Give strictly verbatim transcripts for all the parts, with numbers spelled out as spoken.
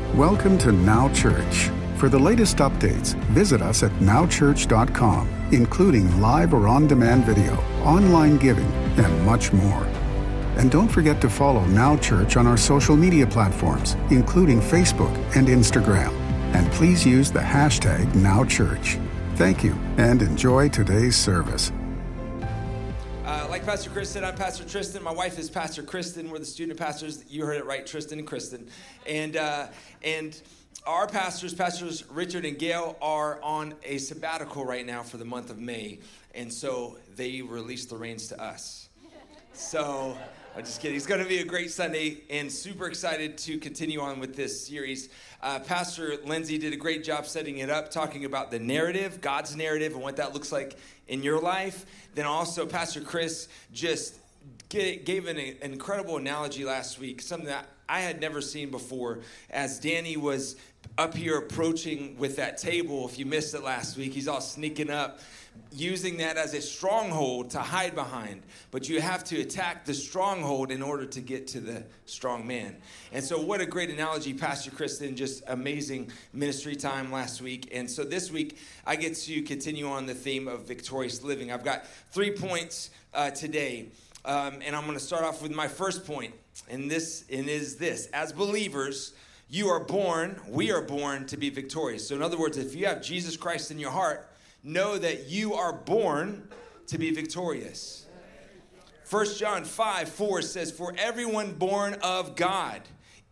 Welcome to Now Church. For the latest updates, visit us at now church dot com, including live or on-demand video, online giving, and much more. And don't forget to follow Now Church on our social media platforms, including Facebook and Instagram. And please use the hashtag NowChurch. Thank you, and enjoy today's service. Uh, like Pastor Chris said, I'm Pastor Tristan. My wife is Pastor Kristen. We're the student pastors. You heard it right, Tristan and Kristen. And uh, and our pastors, Pastors Richard and Gail, are on a sabbatical right now for the month of May. And so they released the reins to us. So I'm just kidding. It's going to be a great Sunday, and super excited to continue on with this series. Uh, Pastor Lindsay did a great job setting it up, talking about the narrative, God's narrative, and what that looks like in your life. Then also, Pastor Chris just get, gave an, an incredible analogy last week, something that I had never seen before, as Danny was up here approaching with that table. If you missed it last week, he's all sneaking up, using that as a stronghold to hide behind. But you have to attack the stronghold in order to get to the strong man. And so what a great analogy, Pastor Kristen, just amazing ministry time last week. And so this week, I get to continue on the theme of victorious living. I've got three points uh, today. Um, and I'm going to start off with my first point. And this and is this. As believers, you are born, we are born to be victorious. So in other words, if you have Jesus Christ in your heart, know that you are born to be victorious. First John five four says, for everyone born of God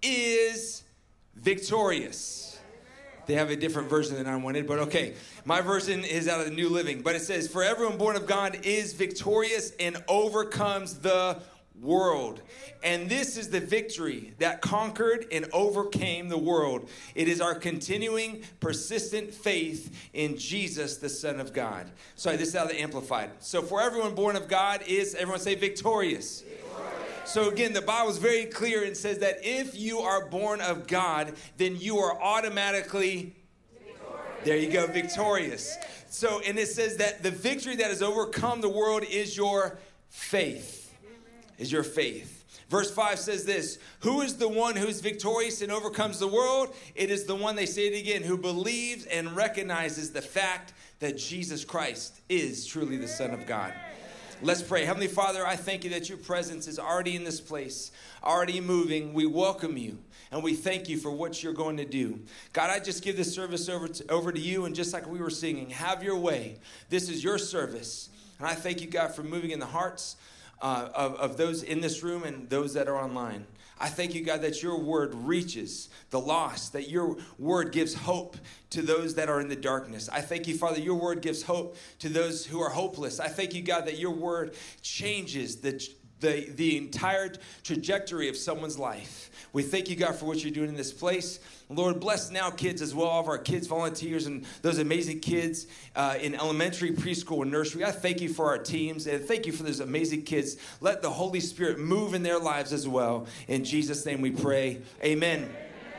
is victorious. They have a different version than I wanted, but okay. My version is out of the New Living. But it says, for everyone born of God is victorious and overcomes the world. And this is the victory that conquered and overcame the world. It is our continuing, persistent faith in Jesus, the Son of God. Sorry, this is out of the Amplified. So for everyone born of God is, everyone say victorious. Victorious. So again, the Bible is very clear and says that if you are born of God, then you are automatically, victorious. There you go, victorious. So, and it says that the victory that has overcome the world is your faith. Is your faith. Verse five says this, who is the one who's victorious and overcomes the world? It is the one, they say it again, who believes and recognizes the fact that Jesus Christ is truly the Son of God. Let's pray. Heavenly Father, I thank you that your presence is already in this place, already moving. We welcome you, and we thank you for what you're going to do. God, I just give this service over to, over to you, and just like we were singing, have your way. This is your service, and I thank you, God, for moving in the hearts Uh, of, of those in this room and those that are online. I thank you, God, that your word reaches the lost, that your word gives hope to those that are in the darkness. I thank you, Father, your word gives hope to those who are hopeless. I thank you, God, that your word changes the the, the entire trajectory of someone's life. We thank you, God, for what you're doing in this place. Lord, bless Now Kids as well, all of our kids, volunteers, and those amazing kids uh, in elementary, preschool, and nursery. I thank you for our teams, and thank you for those amazing kids. Let the Holy Spirit move in their lives as well. In Jesus' name we pray. Amen.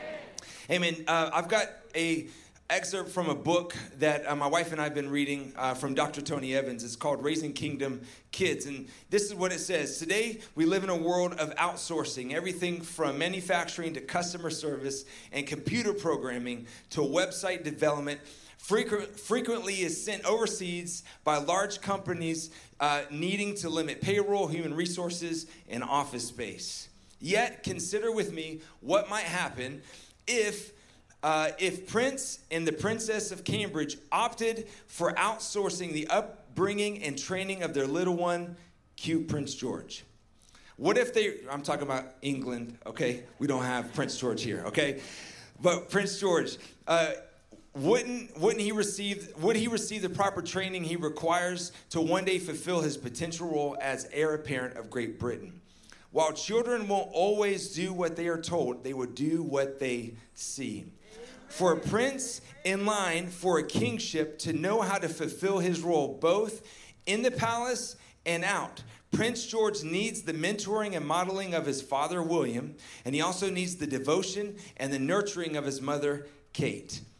Amen. Amen. Uh, I've got a excerpt from a book that uh, my wife and I have been reading uh, from Doctor Tony Evans. It's called Raising Kingdom Kids. And this is what it says. Today, we live in a world of outsourcing, everything from manufacturing to customer service and computer programming to website development. Frequent, frequently is sent overseas by large companies uh, needing to limit payroll, human resources, and office space. Yet, consider with me what might happen if Uh, if Prince and the Princess of Cambridge opted for outsourcing the upbringing and training of their little one, cute Prince George. What if they, I'm talking about England, okay? We don't have Prince George here, okay? But Prince George, uh, wouldn't wouldn't he receive, would he receive the proper training he requires to one day fulfill his potential role as heir apparent of Great Britain? While children won't always do what they are told, they will do what they see. For a prince in line for a kingship to know how to fulfill his role both in the palace and out, Prince George needs the mentoring and modeling of his father, William, and he also needs the devotion and the nurturing of his mother, Kate.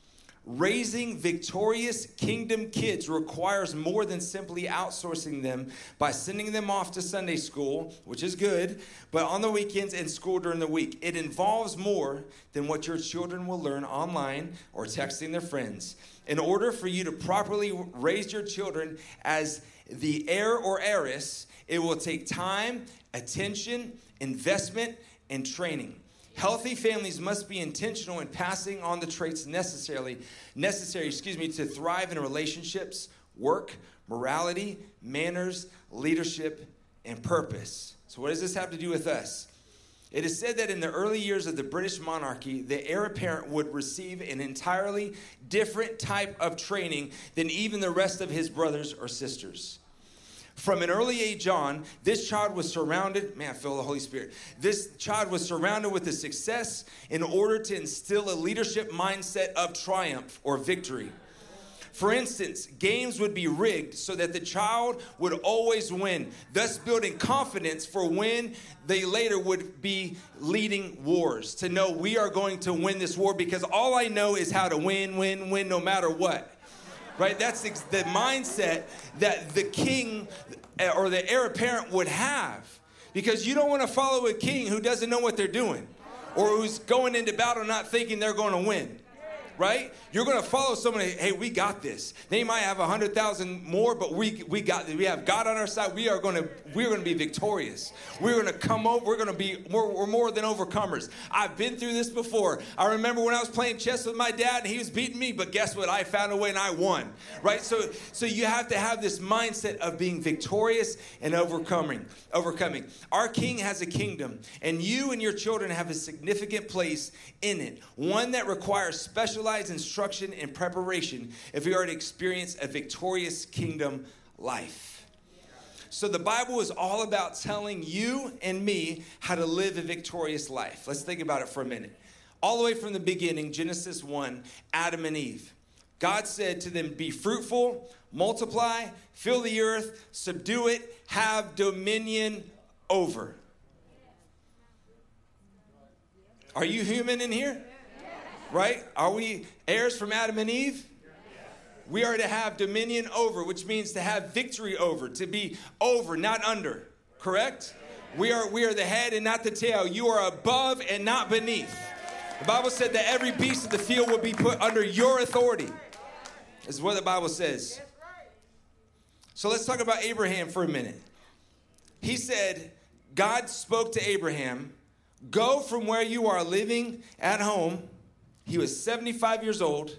Raising victorious kingdom kids requires more than simply outsourcing them by sending them off to Sunday school, which is good, but on the weekends and school during the week. It involves more than what your children will learn online or texting their friends. In order for you to properly raise your children as the heir or heiress, it will take time, attention, investment, and training. Healthy families must be intentional in passing on the traits necessarily, necessary, excuse me, to thrive in relationships, work, morality, manners, leadership, and purpose. So what does this have to do with us? It is said that in the early years of the British monarchy, the heir apparent would receive an entirely different type of training than even the rest of his brothers or sisters. From an early age on, this child was surrounded, man, I feel the Holy Spirit. This child was surrounded with the success in order to instill a leadership mindset of triumph or victory. For instance, games would be rigged so that the child would always win, thus building confidence for when they later would be leading wars, to know we are going to win this war because all I know is how to win, win, win no matter what. Right? That's the mindset that the king or the heir apparent would have. Because you don't want to follow a king who doesn't know what they're doing or who's going into battle not thinking they're going to win. Right? You're going to follow someone, hey, we got this. They might have one hundred thousand more, but we we got we have God on our side. We are going to we're going to be victorious. We're going to come over. We're going to be more, we're more than overcomers. I've been through this before. I remember when I was playing chess with my dad and he was beating me, but guess what? I found a way and I won. Right? So so you have to have this mindset of being victorious and overcoming. Overcoming. Our king has a kingdom, and you and your children have a significant place in it. One that requires specialized instruction and preparation if we are to experience a victorious kingdom life. So the Bible is all about telling you and me how to live a victorious life. Let's think about it for a minute. All the way from the beginning, Genesis one, Adam and Eve. God said to them, be fruitful, multiply, fill the earth, subdue it, have dominion over. Are you human in here? Right? Are we heirs from Adam and Eve? We are to have dominion over, which means to have victory over, to be over, not under. Correct? We are, we are the head and not the tail. You are above and not beneath. The Bible said that every beast of the field will be put under your authority. This is what the Bible says. So let's talk about Abraham for a minute. He said, God spoke to Abraham, go from where you are living at home. He was seventy-five years old.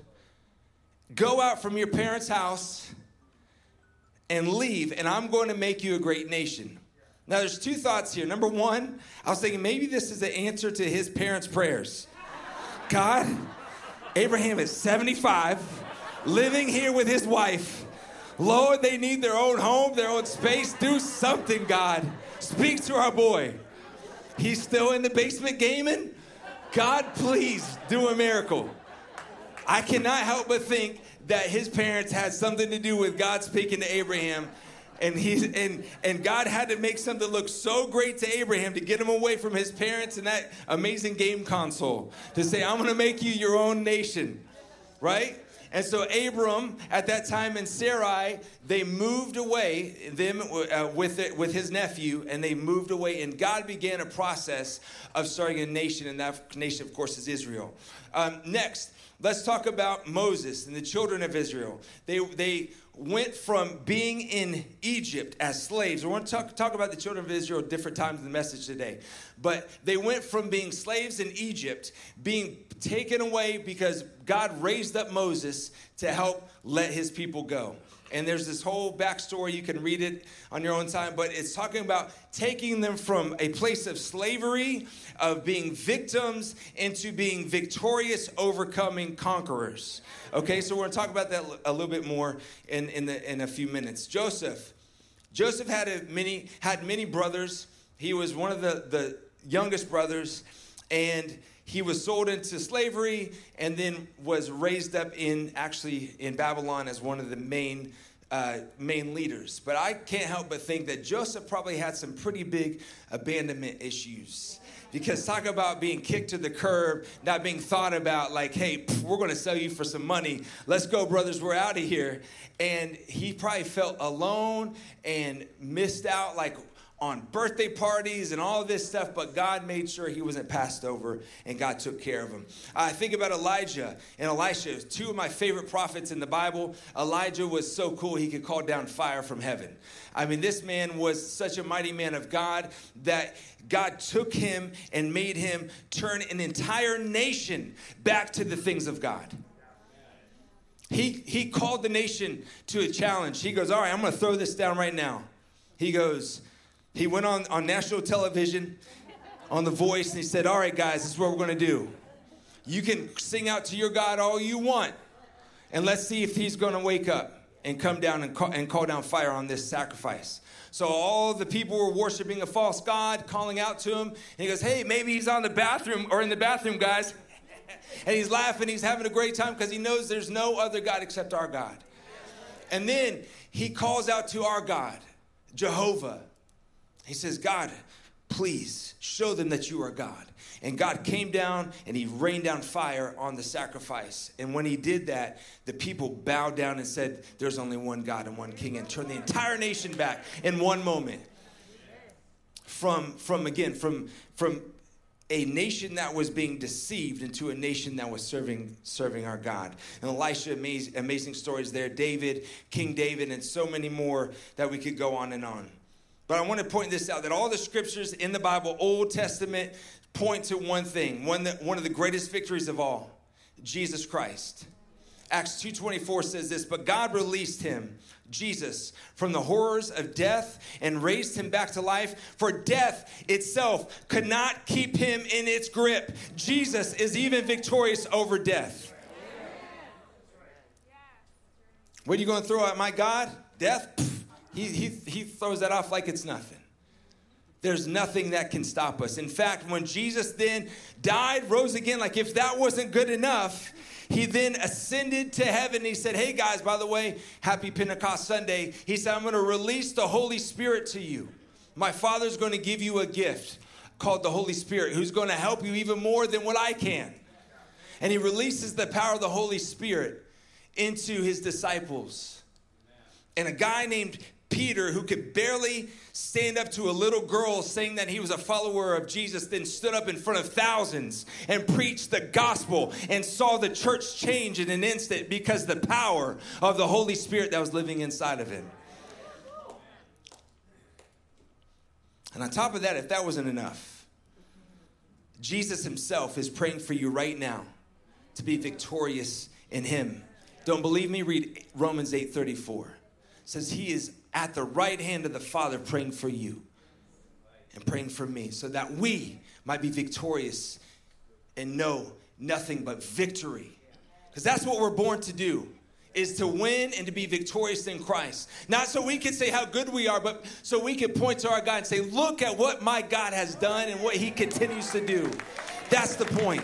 Go out from your parents' house and leave, and I'm going to make you a great nation. Now, there's two thoughts here. Number one, I was thinking maybe this is the answer to his parents' prayers. God, Abraham is seventy-five, living here with his wife. Lord, they need their own home, their own space. Do something, God. Speak to our boy. He's still in the basement gaming? God, please do a miracle. I cannot help but think that his parents had something to do with God speaking to Abraham. And he and and God had to make something look so great to Abraham to get him away from his parents and that amazing game console. To say, I'm going to make you your own nation. Right? And so Abram, at that time, and Sarai, they moved away, them uh, with it, with his nephew, and they moved away. And God began a process of starting a nation, and that nation, of course, is Israel. Um, next, let's talk about Moses and the children of Israel. They they went from being in Egypt as slaves. We're going to talk, talk about the children of Israel at different times in the message today. But they went from being slaves in Egypt, being taken away because God raised up Moses to help let his people go. And there's this whole backstory. You can read it on your own time. But it's talking about taking them from a place of slavery, of being victims, into being victorious, overcoming conquerors. Okay, so we're going to talk about that a little bit more in, in, the, in a few minutes. Joseph. Joseph had, a many, had many brothers. He was one of the, the youngest brothers. And he was sold into slavery and then was raised up in actually in Babylon as one of the main uh, main leaders. But I can't help but think that Joseph probably had some pretty big abandonment issues. Because talk about being kicked to the curb, not being thought about like, hey, pff, we're going to sell you for some money. Let's go, brothers. We're out of here. And he probably felt alone and missed out like on birthday parties and all this stuff. But God made sure he wasn't passed over, and God took care of him. I think about Elijah and Elisha, two of my favorite prophets in the Bible. Elijah was so cool he could call down fire from heaven. I mean, this man was such a mighty man of God that God took him and made him turn an entire nation back to the things of God. He, he called the nation to a challenge. He goes, all right, I'm going to throw this down right now. He goes, he went on, on national television, on The Voice, and he said, all right, guys, this is what we're going to do. You can sing out to your God all you want, and let's see if he's going to wake up and come down and call, and call down fire on this sacrifice. So all the people were worshiping a false god, calling out to him. And he goes, hey, maybe he's on the bathroom or in the bathroom, guys. And he's laughing. He's having a great time because he knows there's no other God except our God. And then he calls out to our God, Jehovah. He says, God, please show them that you are God. And God came down and he rained down fire on the sacrifice. And when he did that, the people bowed down and said, there's only one God and one king, and turned the entire nation back in one moment. From, from again, from, from a nation that was being deceived into a nation that was serving, serving our God. And Elisha, amazing, amazing stories there. David, King David, and so many more that we could go on and on. But I want to point this out, that all the scriptures in the Bible, Old Testament, point to one thing, one, that, one of the greatest victories of all, Jesus Christ. Acts two twenty-four says this, but God released him, Jesus, from the horrors of death and raised him back to life. For death itself could not keep him in its grip. Jesus is even victorious over death. What are you going to throw at my God? Death? Pfft. He, he, he throws that off like it's nothing. There's nothing that can stop us. In fact, when Jesus then died, rose again, like if that wasn't good enough, he then ascended to heaven. He said, hey guys, by the way, happy Pentecost Sunday. He said, I'm going to release the Holy Spirit to you. My Father's going to give you a gift called the Holy Spirit, who's going to help you even more than what I can. And he releases the power of the Holy Spirit into his disciples. And a guy named Peter, who could barely stand up to a little girl saying that he was a follower of Jesus, then stood up in front of thousands and preached the gospel and saw the church change in an instant because the power of the Holy Spirit that was living inside of him. And on top of that, if that wasn't enough, Jesus himself is praying for you right now to be victorious in him. Don't believe me? Read Romans eight thirty-four. It says he is at the right hand of the Father praying for you and praying for me so that we might be victorious and know nothing but victory. Because that's what we're born to do, is to win and to be victorious in Christ. Not so we can say how good we are, but so we can point to our God and say, look at what my God has done and what he continues to do. That's the point.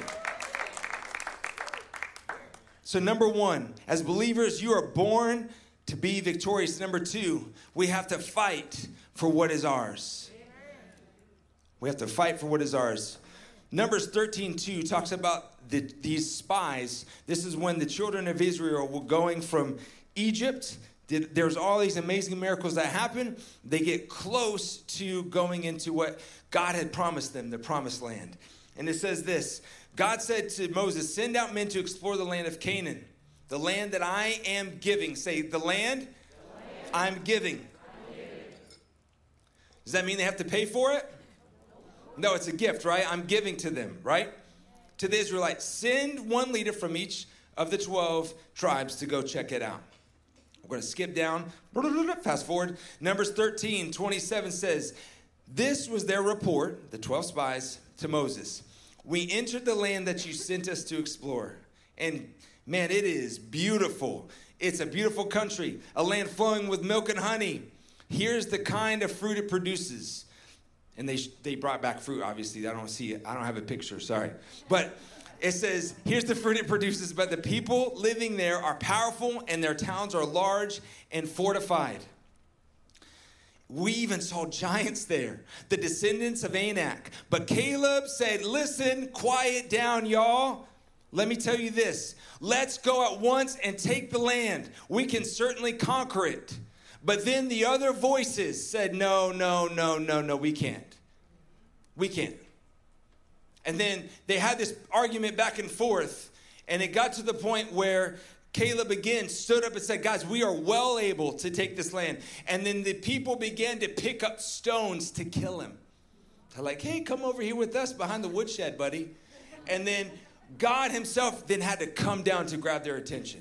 So number one, as believers, you are born to be victorious. Number two, we have to fight for what is ours. We have to fight for what is ours. Numbers thirteen two talks about the, these spies. This is when the children of Israel were going from Egypt. There's all these amazing miracles that happen. They get close to going into what God had promised them, the promised land. And it says this, God said to Moses, send out men to explore the land of Canaan, the land that I am giving. Say, the land, the land. I'm, giving. I'm giving. Does that mean they have to pay for it? No, it's a gift, right? I'm giving to them, right? To the Israelites, send one leader from each of the twelve tribes to go check it out. We're going to skip down, fast forward. Numbers thirteen twenty-seven says, this was their report, the twelve spies, to Moses. We entered the land that you sent us to explore. And man, it is beautiful. It's a beautiful country, a land flowing with milk and honey. Here's the kind of fruit it produces. And they they brought back fruit, obviously. I don't see it. I don't have a picture, sorry. But it says, here's the fruit it produces. But the people living there are powerful, and their towns are large and fortified. We even saw giants there, the descendants of Anak. But Caleb said, listen, quiet down, y'all. Let me tell you this. Let's go at once and take the land. We can certainly conquer it. But then the other voices said, no, no, no, no, no, we can't. We can't. And then they had this argument back and forth, and it got to the point where Caleb again stood up and said, guys, we are well able to take this land. And then the people began to pick up stones to kill him. They're like, hey, come over here with us behind the woodshed, buddy. And then God himself then had to come down to grab their attention.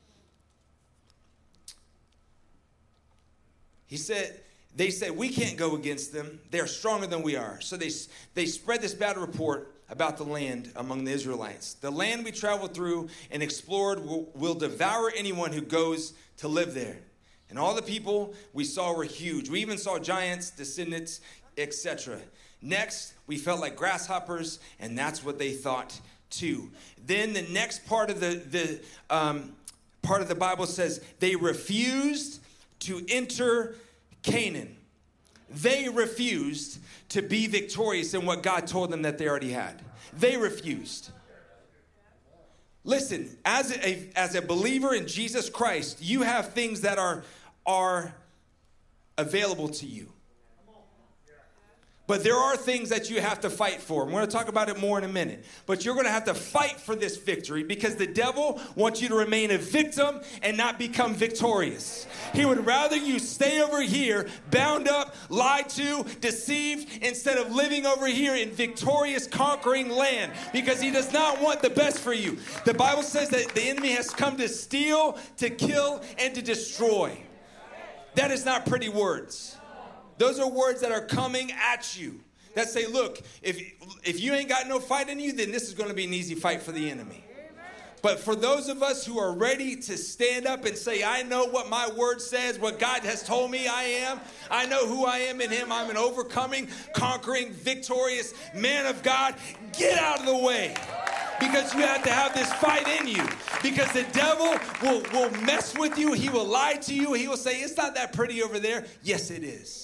He said, they said, we can't go against them. They're stronger than we are. So they, they spread this bad report about the land among the Israelites. The land we traveled through and explored will, will devour anyone who goes to live there. And all the people we saw were huge. We even saw giants, descendants, et cetera. Next, we felt like grasshoppers, and that's what they thought too. Then the next part of the, the um, part of the Bible says they refused to enter Canaan. They refused to be victorious in what God told them that they already had. They refused. Listen, as a, as a believer in Jesus Christ, you have things that are, are available to you. But there are things that you have to fight for. We're going to talk about it more in a minute. But you're going to have to fight for this victory because the devil wants you to remain a victim and not become victorious. He would rather you stay over here, bound up, lied to, deceived, instead of living over here in victorious, conquering land, because he does not want the best for you. The Bible says that the enemy has come to steal, to kill, and to destroy. That is not pretty words. Those are words that are coming at you that say, look, if, if you ain't got no fight in you, then this is going to be an easy fight for the enemy. But for those of us who are ready to stand up and say, I know what my word says, what God has told me I am. I know who I am in him. I'm an overcoming, conquering, victorious man of God. Get out of the way. Because you have to have this fight in you. Because the devil will, will mess with you. He will lie to you. He will say, it's not that pretty over there. Yes, it is.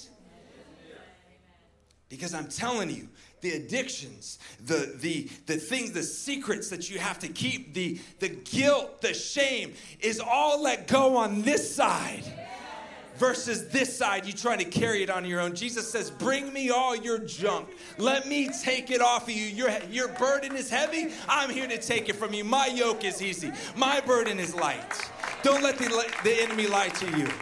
Because I'm telling you, the addictions, the, the, the things, the secrets that you have to keep, the, the guilt, the shame is all let go on this side versus this side. You trying to carry it on your own. Jesus says, bring me all your junk. Let me take it off of you. Your, your burden is heavy. I'm here to take it from you. My yoke is easy. My burden is light. Don't let the, the enemy lie to you.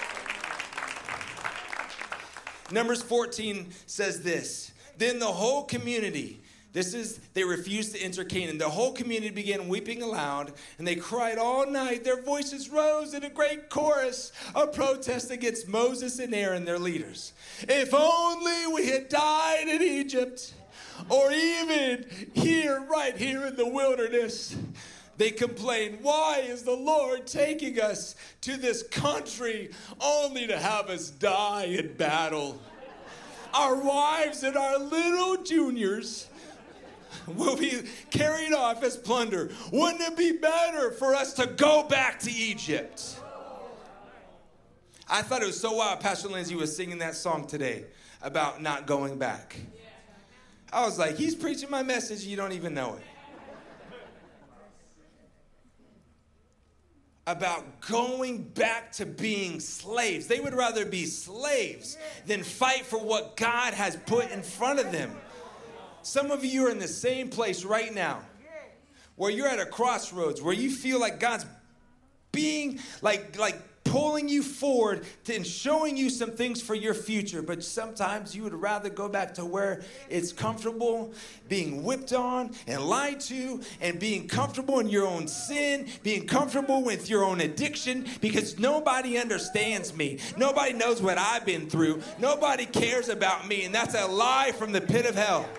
Numbers fourteen says this. Then the whole community, this is, they refused to enter Canaan. The whole community began weeping aloud, and they cried all night. Their voices rose in a great chorus of protest against Moses and Aaron, their leaders. If only we had died in Egypt, or even here, right here in the wilderness. They complained, why is the Lord taking us to this country only to have us die in battle? Our wives and our little juniors will be carried off as plunder. Wouldn't it be better for us to go back to Egypt? I thought it was so wild. Pastor Lindsay was singing that song today about not going back. I was like, he's preaching my message, you don't even know it. About going back to being slaves. They would rather be slaves than fight for what God has put in front of them. Some of you are in the same place right now where you're at a crossroads, where you feel like God's being like, like pulling you forward to, and showing you some things for your future. But sometimes you would rather go back to where it's comfortable, being whipped on and lied to, and being comfortable in your own sin, being comfortable with your own addiction, because nobody understands me. Nobody knows what I've been through. Nobody cares about me. And that's a lie from the pit of hell.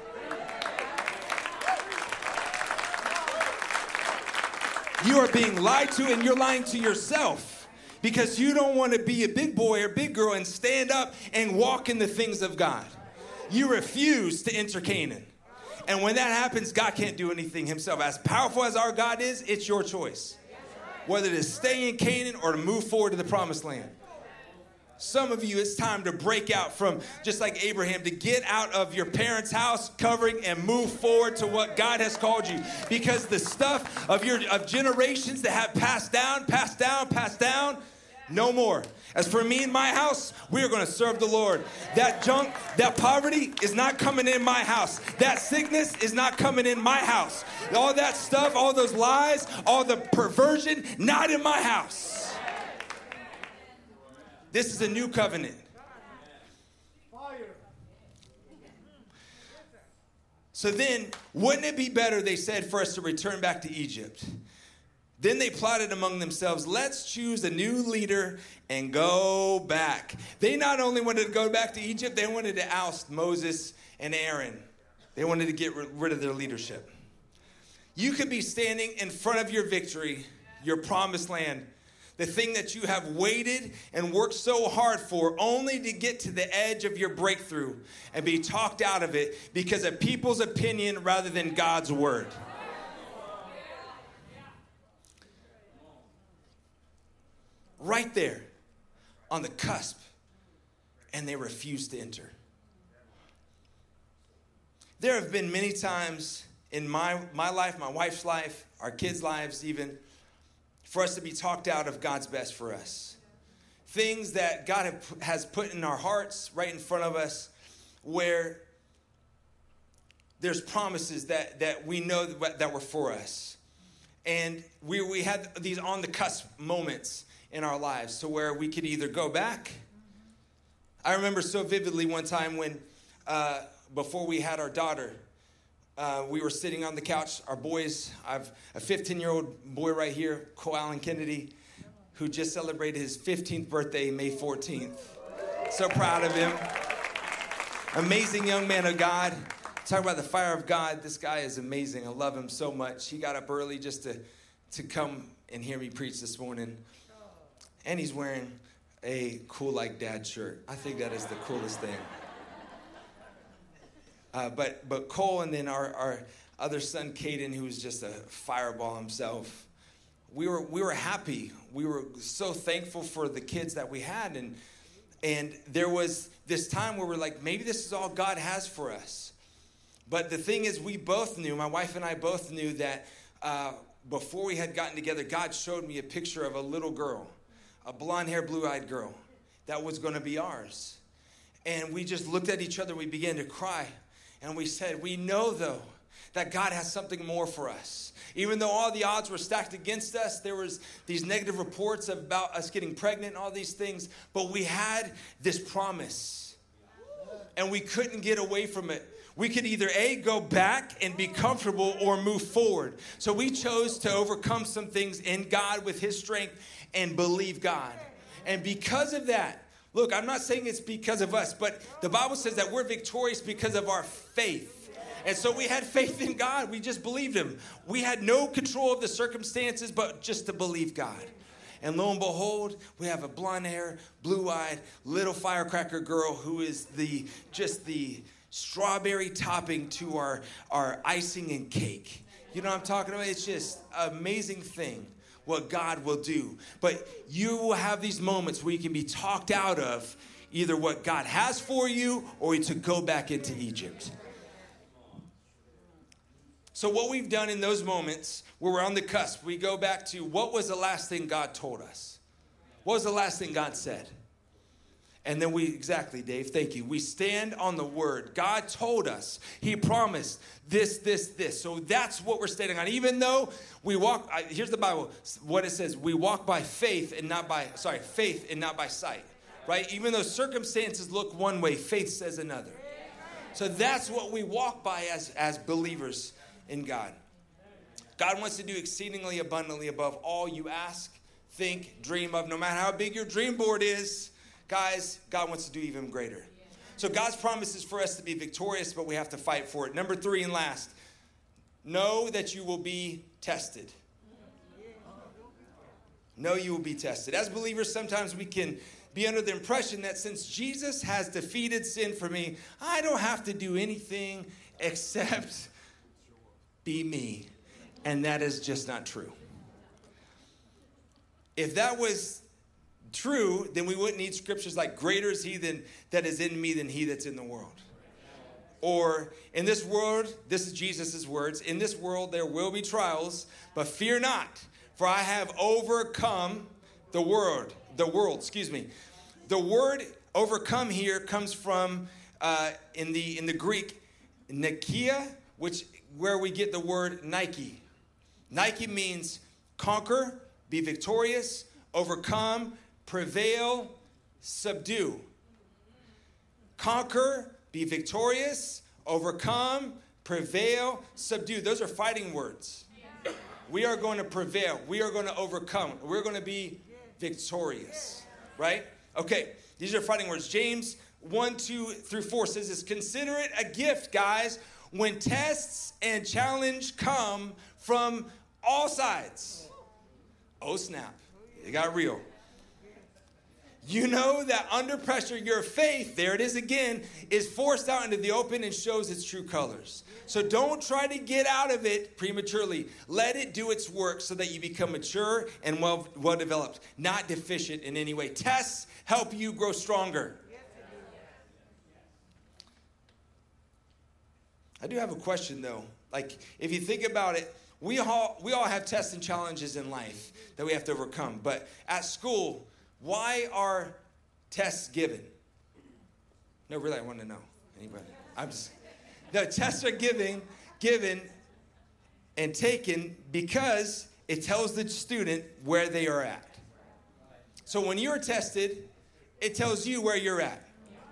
You are being lied to, and you're lying to yourself. Because you don't want to be a big boy or big girl and stand up and walk in the things of God. You refuse to enter Canaan. And when that happens, God can't do anything himself. As powerful as our God is, it's your choice. Whether to stay in Canaan or to move forward to the promised land. Some of you, it's time to break out from, just like Abraham, to get out of your parents' house covering and move forward to what God has called you. Because the stuff of your of generations that have passed down, passed down, passed down, no more. As for me and my house, we are going to serve the Lord. That junk, that poverty is not coming in my house. That sickness is not coming in my house. All that stuff, all those lies, all the perversion, not in my house. This is a new covenant. So then, wouldn't it be better, they said, for us to return back to Egypt? Then they plotted among themselves, let's choose a new leader and go back. They not only wanted to go back to Egypt, they wanted to oust Moses and Aaron. They wanted to get rid of their leadership. You could be standing in front of your victory, your promised land, the thing that you have waited and worked so hard for, only to get to the edge of your breakthrough and be talked out of it because of people's opinion rather than God's word. Right there on the cusp, and they refuse to enter. There have been many times in my, my life, my wife's life, our kids' lives even, for us to be talked out of God's best for us. Things that God have, has put in our hearts right in front of us where there's promises that, that we know that, that were for us. And we, we had these on the cusp moments in our lives to where we could either go back. I remember so vividly one time when, uh, before we had our daughter, Uh, we were sitting on the couch, our boys. I have a fifteen-year-old boy right here, Cole Allen Kennedy, who just celebrated his fifteenth birthday, May fourteenth. So proud of him. Amazing young man of God. Talk about the fire of God. This guy is amazing. I love him so much. He got up early just to, to come and hear me preach this morning. And he's wearing a Cool Like Dad shirt. I think that is the coolest thing. Uh, but but Cole and then our, our other son, Caden, who was just a fireball himself, we were we were happy. We were so thankful for the kids that we had. And, and there was this time where we're like, maybe this is all God has for us. But the thing is, we both knew, my wife and I both knew that uh, before we had gotten together, God showed me a picture of a little girl, a blonde-haired, blue-eyed girl that was going to be ours. And we just looked at each other. We began to cry. And we said, we know, though, that God has something more for us. Even though all the odds were stacked against us, there was these negative reports about us getting pregnant and all these things, but we had this promise. And we couldn't get away from it. We could either, A, go back and be comfortable or move forward. So we chose to overcome some things in God with his strength and believe God. And because of that, look, I'm not saying it's because of us, but the Bible says that we're victorious because of our faith. And so we had faith in God. We just believed him. We had no control of the circumstances, but just to believe God. And lo and behold, we have a blonde hair, blue-eyed, little firecracker girl who is the just the strawberry topping to our, our icing and cake. You know what I'm talking about? It's just an amazing thing what God will do. But you will have these moments where you can be talked out of either what God has for you or to go back into Egypt. So what we've done in those moments where we're on the cusp, we go back to what was the last thing God told us? What was the last thing God said? And then we, exactly, Dave, thank you. We stand on the word. God told us. He promised this, this, this. So that's what we're standing on. Even though we walk, here's the Bible, what it says. We walk by faith and not by, sorry, faith and not by sight, right? Even though circumstances look one way, faith says another. So that's what we walk by as, as believers in God. God wants to do exceedingly abundantly above all you ask, think, dream of. No matter how big your dream board is, guys, God wants to do even greater. So God's promise is for us to be victorious, but we have to fight for it. Number three and last, know that you will be tested. Know you will be tested. As believers, sometimes we can be under the impression that since Jesus has defeated sin for me, I don't have to do anything except be me. And that is just not true. If that was true, then we wouldn't need scriptures like greater is he than, that is in me than he that's in the world. Or in this world, this is Jesus' words, in this world there will be trials, but fear not, for I have overcome the world. The world, excuse me. The word overcome here comes from, uh, in the in the Greek, Nikia, which where we get the word Nike. Nike means conquer, be victorious, overcome, prevail, subdue. Conquer, be victorious, overcome, prevail, subdue. Those are fighting words. We are going to prevail. We are going to overcome. We're going to be victorious. Right? Okay, these are fighting words. James one, two through four says this. Consider it a gift, guys, when tests and challenge come from all sides. Oh, snap. It got real. You know that under pressure, your faith, there it is again, is forced out into the open and shows its true colors. So don't try to get out of it prematurely. Let it do its work so that you become mature and well, well developed, not deficient in any way. Tests help you grow stronger. I do have a question, though. Like, if you think about it, we all, we all have tests and challenges in life that we have to overcome. But at school, why are tests given? No, really, I want to know. Anybody? I'm just, the tests are given, given and taken because it tells the student where they are at. So when you're tested, it tells you where you're at.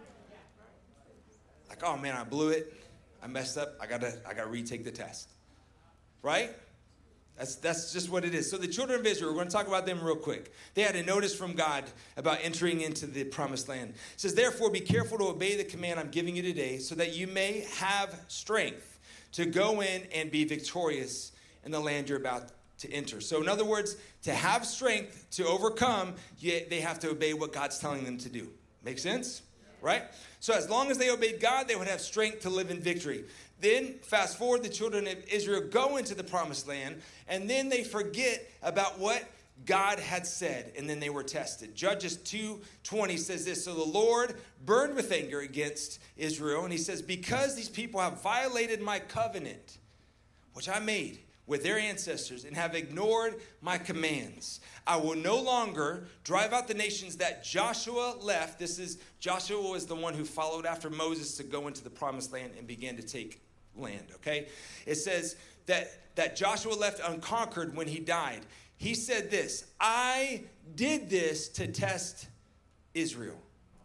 Like, oh man, I blew it. I messed up. I gotta, I gotta retake the test. Right? That's that's just what it is. So the children of Israel, we're going to talk about them real quick. They had a notice from God about entering into the promised land. It says, therefore, be careful to obey the command I'm giving you today so that you may have strength to go in and be victorious in the land you're about to enter. So in other words, to have strength to overcome, you, they have to obey what God's telling them to do. Make sense? Right? So as long as they obeyed God, they would have strength to live in victory. Then, fast forward, the children of Israel go into the promised land, and then they forget about what God had said, and then they were tested. Judges two twenty says this, so the Lord burned with anger against Israel, and he says, because these people have violated my covenant, which I made with their ancestors, and have ignored my commands, I will no longer drive out the nations that Joshua left. This is, Joshua was the one who followed after Moses to go into the promised land and began to take land, okay? It says that, that Joshua left unconquered when he died. He said this, I did this to test Israel.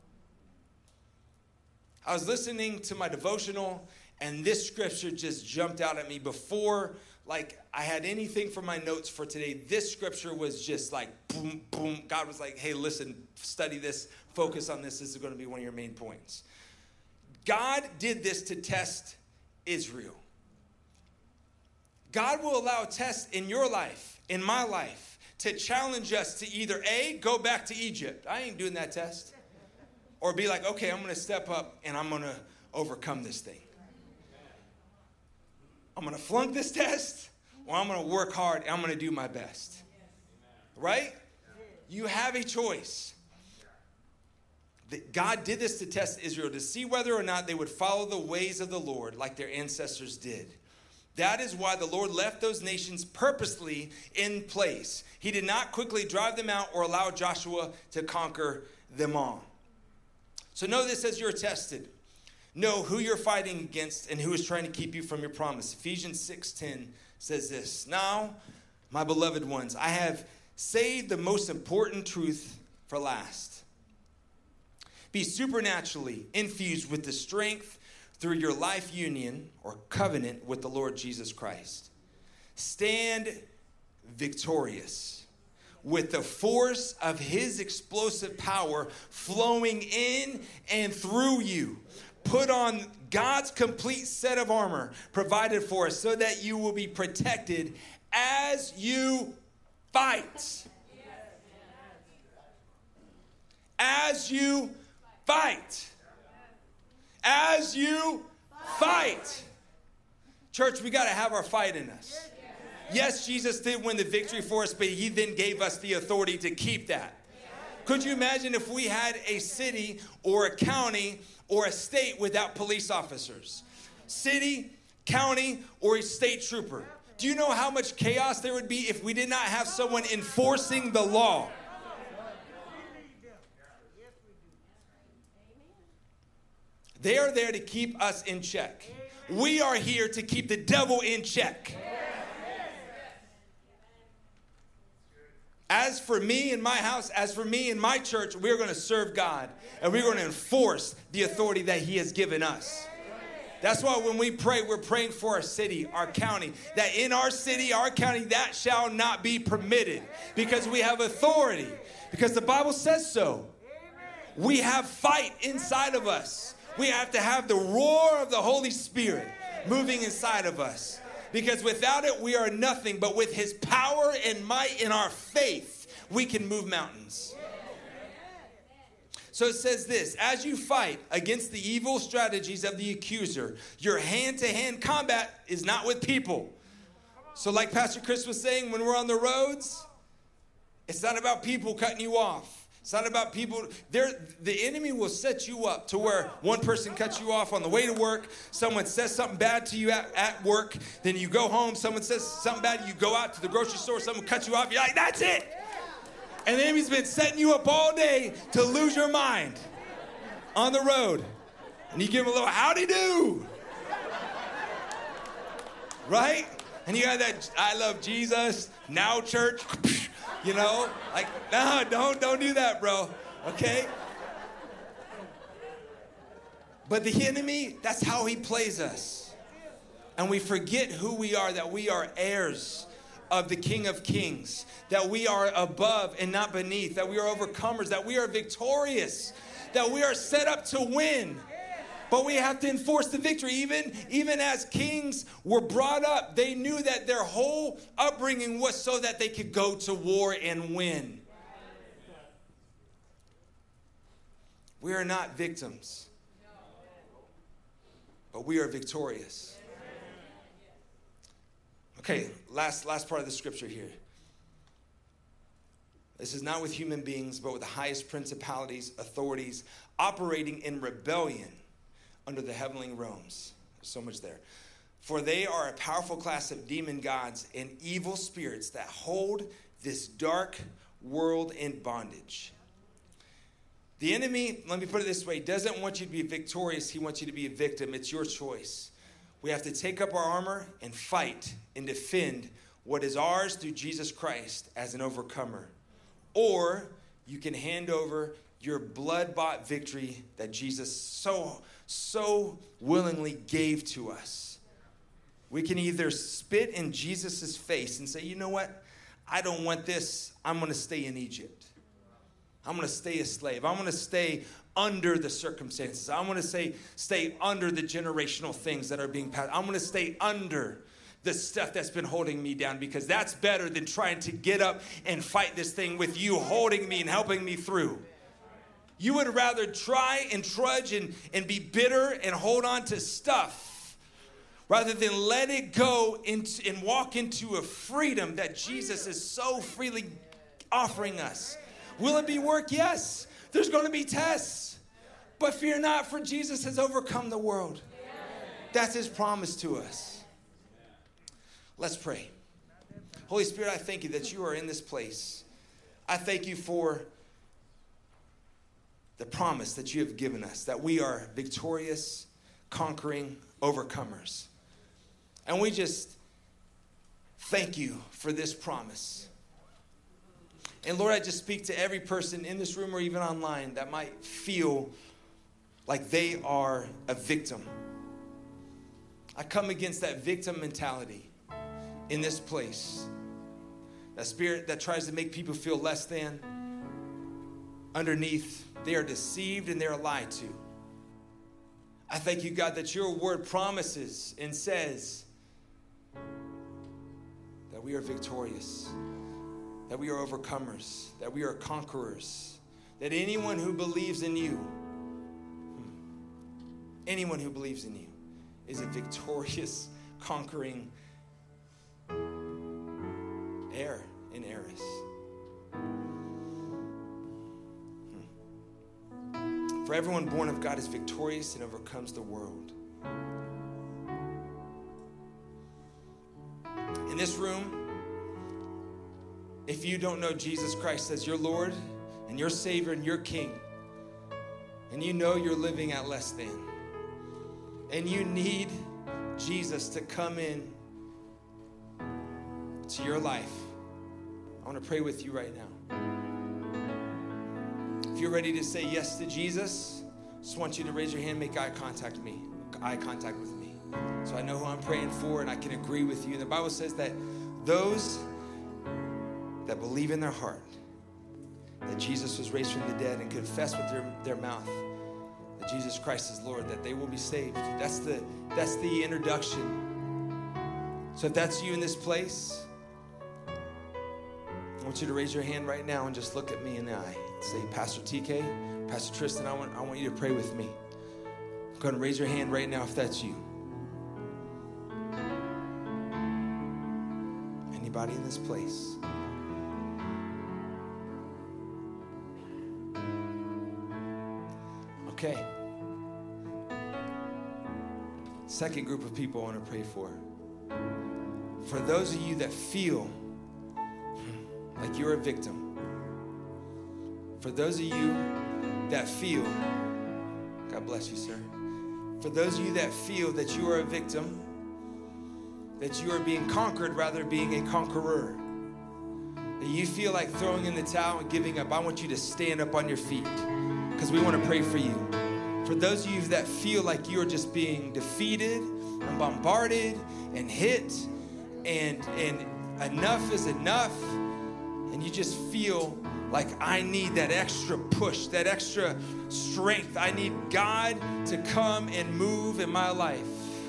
I was listening to my devotional, and this scripture just jumped out at me before like I had anything for my notes for today. This scripture was just like boom, boom. God was like, hey, listen, study this, focus on this. This is going to be one of your main points. God did this to test Israel. God will allow tests in your life, in my life, to challenge us to either A, go back to Egypt. I ain't doing that test. Or be like, okay, I'm going to step up and I'm going to overcome this thing. I'm going to flunk this test, or I'm going to work hard and I'm going to do my best. Right? You have a choice. God did this to test Israel, to see whether or not they would follow the ways of the Lord like their ancestors did. That is why the Lord left those nations purposely in place. He did not quickly drive them out or allow Joshua to conquer them all. So know this as you're tested. Know who you're fighting against and who is trying to keep you from your promise. Ephesians six ten says this, now, my beloved ones, I have saved the most important truth for last. Be supernaturally infused with the strength through your life union or covenant with the Lord Jesus Christ. Stand victorious with the force of his explosive power flowing in and through you. Put on God's complete set of armor provided for us so that you will be protected as you fight. As you fight. As you fight. Church, we got to have our fight in us. Yes, Jesus did win the victory for us, but he then gave us the authority to keep that. Could you imagine if we had a city or a county or a state without police officers? City, county, or a state trooper. Do you know how much chaos there would be if we did not have someone enforcing the law? They are there to keep us in check. We are here to keep the devil in check. As for me and my house, as for me and my church, we're going to serve God. And we're going to enforce the authority that he has given us. That's why when we pray, we're praying for our city, our county. That in our city, our county, that shall not be permitted. Because we have authority. Because the Bible says so. We have fight inside of us. We have to have the roar of the Holy Spirit moving inside of us. Because without it, we are nothing. But with his power and might in our faith, we can move mountains. So it says this, as you fight against the evil strategies of the accuser, your hand-to-hand combat is not with people. So like Pastor Chris was saying, when we're on the roads, it's not about people cutting you off. It's not about people. There, the enemy will set you up to where one person cuts you off on the way to work. Someone says something bad to you at, at work. Then you go home. Someone says something bad. You go out to the grocery store. Someone cuts you off. You're like, that's it. And the enemy's been setting you up all day to lose your mind on the road. And you give him a little howdy do. Right? And you got that I love Jesus, now church. You know, like, no, don't, don't do that, bro, okay? But the enemy, that's how he plays us. And we forget who we are, that we are heirs of the King of Kings, that we are above and not beneath, that we are overcomers, that we are victorious, that we are set up to win. But we have to enforce the victory. Even, even as kings were brought up, they knew that their whole upbringing was so that they could go to war and win. We are not victims, but we are victorious. Okay, last, last part of the scripture here. This is not with human beings, but with the highest principalities, authorities, operating in rebellion under the heavenly realms. There's so much there. For they are a powerful class of demon gods and evil spirits that hold this dark world in bondage. The enemy, let me put it this way, doesn't want you to be victorious. He wants you to be a victim. It's your choice. We have to take up our armor and fight and defend what is ours through Jesus Christ as an overcomer. Or you can hand over your blood-bought victory that Jesus so, so willingly gave to us. We can either spit in Jesus' face and say, you know what? I don't want this. I'm going to stay in Egypt. I'm going to stay a slave. I'm going to stay under the circumstances. I'm going to say, stay under the generational things that are being passed. I'm going to stay under the stuff that's been holding me down, because that's better than trying to get up and fight this thing with you holding me and helping me through. You would rather try and trudge and, and be bitter and hold on to stuff rather than let it go into, and walk into a freedom that Jesus is so freely offering us. Will it be work? Yes. There's going to be tests. But fear not, for Jesus has overcome the world. That's his promise to us. Let's pray. Holy Spirit, I thank you that you are in this place. I thank you for the promise that you have given us, that we are victorious, conquering, overcomers. And we just thank you for this promise. And Lord, I just speak to every person in this room or even online that might feel like they are a victim. I come against that victim mentality in this place. That spirit that tries to make people feel less than. Underneath, they are deceived and they are lied to. I thank you, God, that your word promises and says that we are victorious, that we are overcomers, that we are conquerors, that anyone who believes in you, anyone who believes in you is a victorious, conquering heir and heiress. For everyone born of God is victorious and overcomes the world. In this room, if you don't know Jesus Christ as your Lord and your Savior and your King, and you know you're living at less than, and you need Jesus to come in to your life, I want to pray with you right now. If you're ready to say yes to Jesus, I just want you to raise your hand, make eye contact with me, eye contact with me. So I know who I'm praying for and I can agree with you. And the Bible says that those that believe in their heart that Jesus was raised from the dead and confess with their, their mouth that Jesus Christ is Lord, that they will be saved. That's the, that's the introduction. So if that's you in this place, I want you to raise your hand right now and just look at me in the eye. Say, Pastor T K, Pastor Tristan, I want, I want you to pray with me. Go ahead and raise your hand right now if that's you. Anybody in this place? Okay. Second group of people I want to pray for. For those of you that feel like you're a victim. For those of you that feel, God bless you, sir. For those of you that feel that you are a victim, that you are being conquered rather than being a conqueror, that you feel like throwing in the towel and giving up, I want you to stand up on your feet because we want to pray for you. For those of you that feel like you're just being defeated and bombarded and hit and, and enough is enough, and you just feel like I need that extra push, that extra strength. I need God to come and move in my life.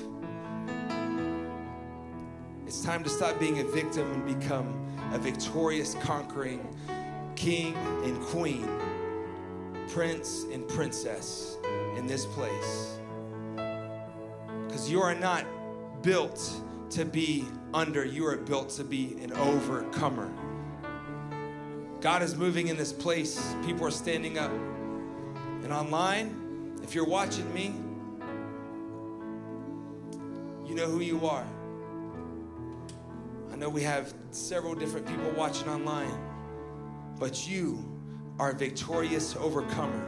It's time to stop being a victim and become a victorious, conquering king and queen, prince and princess in this place. Because you are not built to be under, you are built to be an overcomer. God is moving in this place. People are standing up. And online, if you're watching me, you know who you are. I know we have several different people watching online, but you are a victorious overcomer.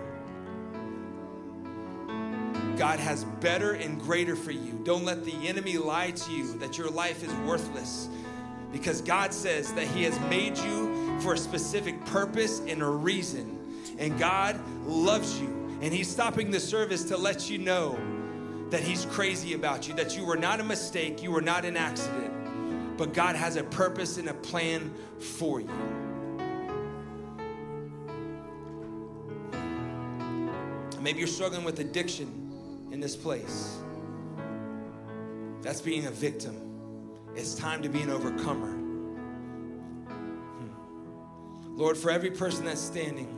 God has better and greater for you. Don't let the enemy lie to you that your life is worthless, because God says that He has made you for a specific purpose and a reason. And God loves you. And He's stopping the service to let you know that He's crazy about you, that you were not a mistake, you were not an accident. But God has a purpose and a plan for you. Maybe you're struggling with addiction in this place. That's being a victim. It's time to be an overcomer. Hmm. Lord, for every person that's standing,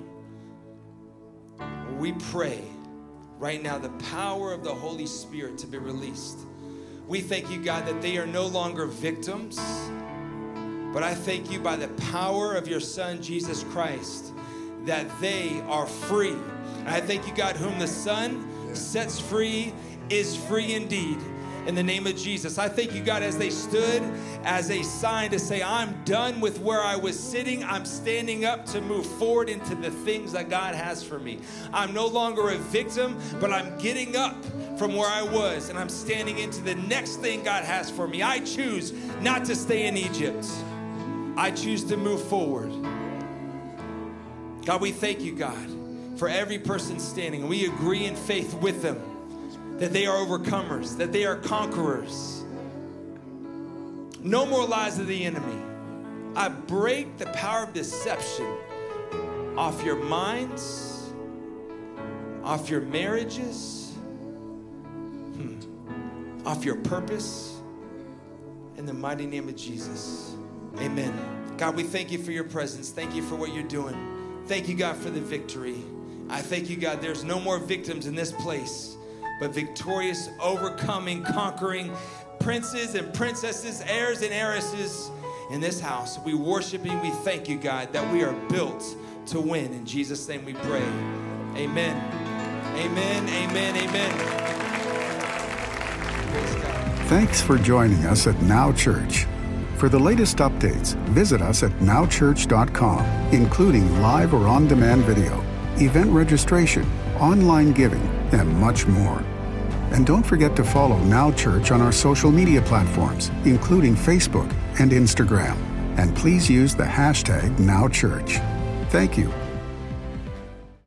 we pray right now the power of the Holy Spirit to be released. We thank you, God, that they are no longer victims, but I thank you by the power of your Son, Jesus Christ, that they are free. And I thank you, God, whom the Son sets free is free indeed. In the name of Jesus, I thank you, God, as they stood as a sign to say, I'm done with where I was sitting. I'm standing up to move forward into the things that God has for me. I'm no longer a victim, but I'm getting up from where I was, and I'm standing into the next thing God has for me. I choose not to stay in Egypt. I choose to move forward. God, we thank you, God, for every person standing. We agree in faith with them that they are overcomers, that they are conquerors. No more lies of the enemy. I break the power of deception off your minds, off your marriages, hmm, off your purpose, in the mighty name of Jesus. Amen. God, we thank you for your presence. Thank you for what you're doing. Thank you, God, for the victory. I thank you, God, there's no more victims in this place, but victorious, overcoming, conquering princes and princesses, heirs and heiresses in this house. We worship you. We thank you, God, that we are built to win. In Jesus' name we pray. Amen. Amen, amen, amen. Praise God. Thanks for joining us at Now Church. For the latest updates, visit us at now church dot com, including live or on-demand video, event registration, online giving, and much more. And don't forget to follow Now Church on our social media platforms, including Facebook and Instagram. And please use the hashtag NowChurch. Thank you.